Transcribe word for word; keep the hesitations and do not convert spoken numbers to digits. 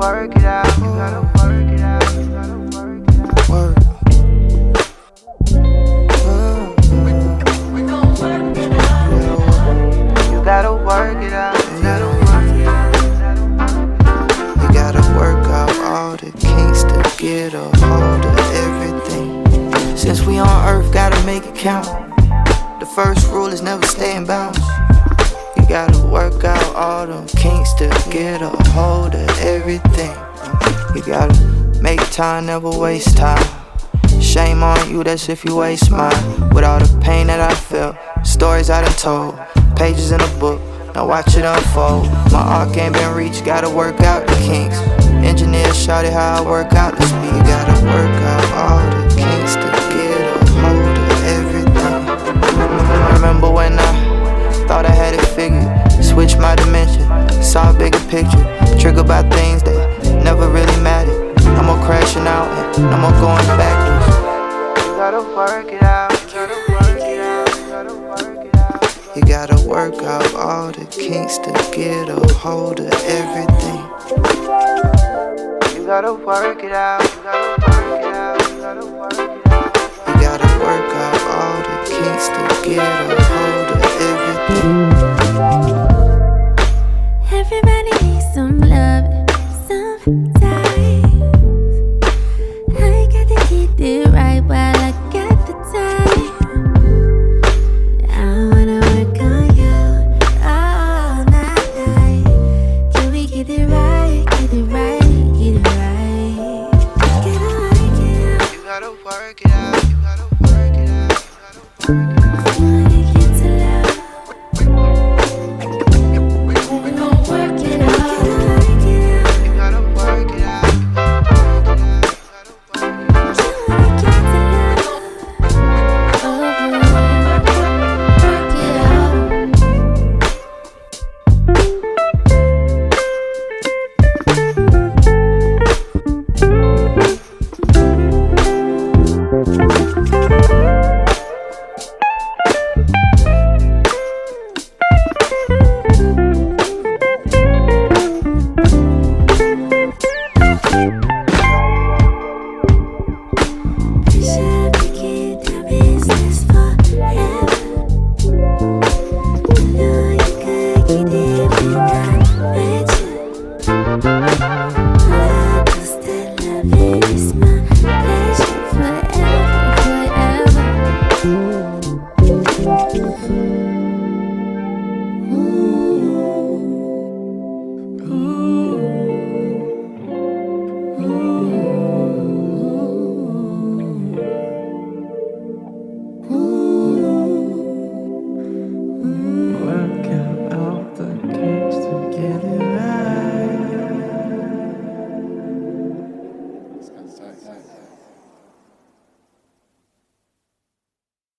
work it out. You gotta work it out. You gotta work it out. Work. You gotta work it out. You gotta work it out. You gotta work out all the kinks to get a hold of everything. Since we on earth, gotta make it count. The first rule is never stay in bounds. You gotta work out all them kinks to get a hold of everything. You gotta make time, never waste time. Shame on you, that's if you waste mine. With all the pain that I felt, stories I done told, pages in a book, now watch it unfold. My arc ain't been reached, gotta work out the kinks. Engineers shouted how I work out the speed. You gotta work out all the kinks to get a hold of everything. Remember when I thought I had it figured, switched my dimension, saw a bigger picture, triggered by things that never really mattered. No more crashing out and no more going backwards. You gotta work it out. You gotta work it out. You gotta work it out. You gotta work out all the kinks to get a hold of everything. You gotta work it out. You gotta work it out. You gotta work it out. You gotta work out all the kinks to get a